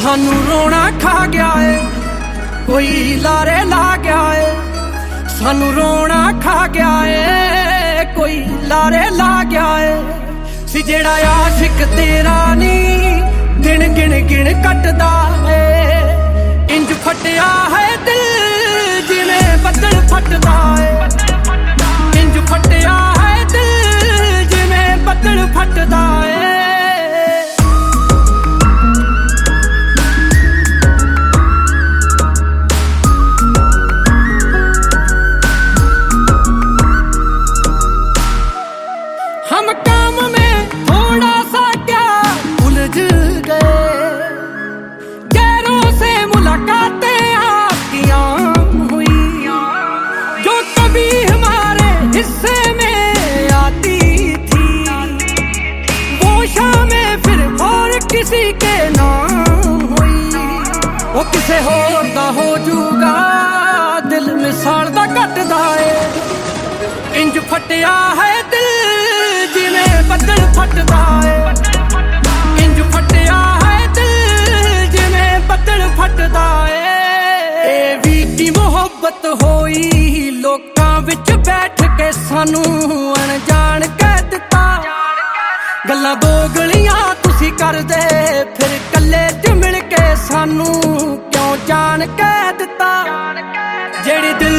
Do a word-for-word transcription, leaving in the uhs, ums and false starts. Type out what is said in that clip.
सानू रोना खा गया है, कोई लारे ला गया है। सानू रोना खा गया है, कोई लारे ला गया है। सी जेड़ा आशिक तेरा नी दिन गिन गिन कटदा है। इंज फटिया है दिल जिवें बदल फटदा है। इंज फटिया है दिल जिवें बदल फटदा है। हम काम में थोड़ा सा क्या उलझ गए, गैरों से मुलाकातें आपकी आम हुई, जो कभी हमारे हिस्से में आती थी वो शामें फिर और किसी के नाम हुई। वो किसे होर दा हो जूगा दिल मिसाल दा कटदा है। इंज फटिया है दिल जिवें बदल फटदा है। इंज फटिया है दिल जिवें बदल फटदा है। ए वी की मोहब्बत होई लोकां विच बैठ के सानू अनजान कह दिता। गल्लां दो गलियां तुसी करदे फिर कल्ले च मिल के सानू क्यों जान कह दिता। जेड़ी